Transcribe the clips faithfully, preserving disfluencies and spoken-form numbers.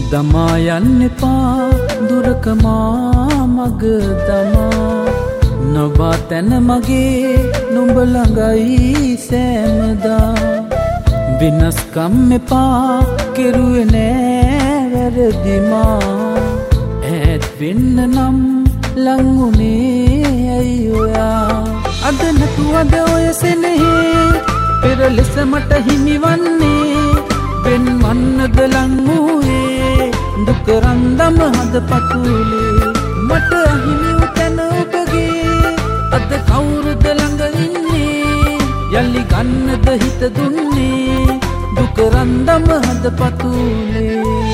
දමා යන්න එපා දුරක මා මග දමා නවතන මගේ නුඹ ළඟයි සෑමදා විනස්කම් එපා කෙරුවේ නෑ වැරදි මා ඈත් වෙන්න නම් ලං වුණේ ඇයි ඔයා අද නැතුවද ඔය සෙනෙහේ පෙර ලෙස මට හිමිවන්නේ වෙන් වන්නද ලං වූයේ දුක රන්දම හද පතුලේ මට අහිමි උතන ඔබගේ අද කවුරුද ළඟ ඉන්නේ යලි ගන්නද හිත දුන්නේ දුක රන්දම හද පතුලේ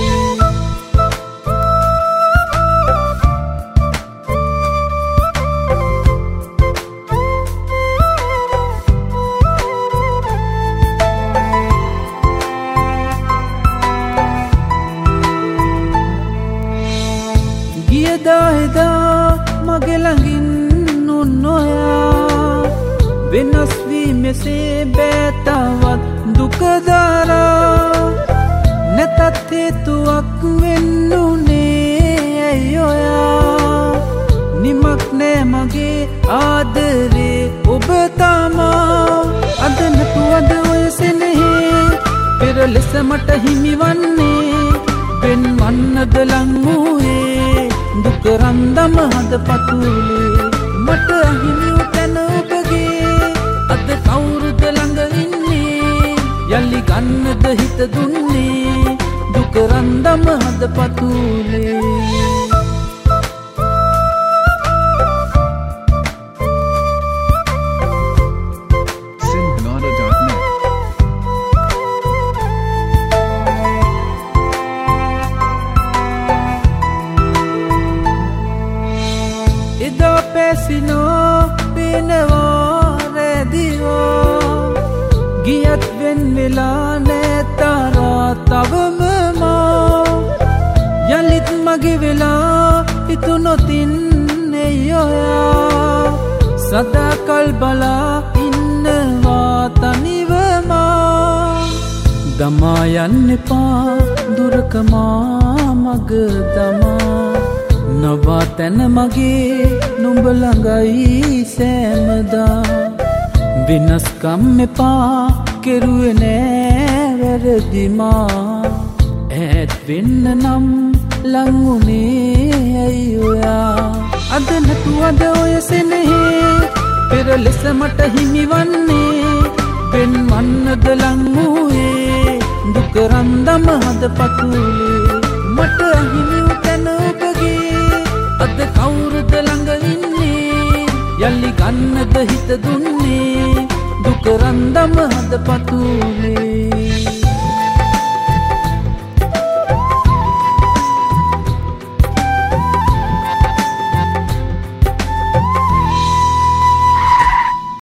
ගියදා එදා මගේ ළඟින් නොනොයා වෙනස් වී මෙසේ බෑතවත් දුක දරා නැතත් හේතුවක් වෙන්නුනේ ඇයි ඔයා නිමක් නෑ මගේ ආදරේ ඔබ තමා අද නැතුවද ඔය සෙනෙහේ පෙර ලෙස මට හිමිවන්නේ වෙන් වන්නද ලං වූයේ දුක රන්දම හද පතුලේ මට අහිමි උතන ඔබගේ අද කවුරුද ළඟ ඉන්නේ යලි ගන්නද හිත දුන්නේ දුක රන්දම හද පතුලේ එදා පැසිනෝ පේනවා රැදිවෝ ගියත් වෙන් වෙලා නැතරා තවම මා යලිත් මගේ වෙලා ඉතුනොතින් එයොයා සදාකල් බලා ඉන්නවා තනිවමා දමා යන්න එපා දුරක මා මග දමා නවතන මගේ නුඹ ළඟයි සෑමදා විනස්කම් එපා කෙරුවේ නෑ වැරදි මා ඈත් වෙන්න නම් ලං වුණේ ඇයි ඔයා අද නැතුවද ඔය සෙනෙහේ පෙර ලෙස මට හිමිවන්නේ වෙන් වන්නද ලං වූයේ දුක රන්දම හද පතුලේ මට අහිමි උතන ඔබගේ අද කවුරුද ළඟ ඉන්නේ යලි ගන්නද හිත දුන්නේ දුක රන්දම හද පතුලේ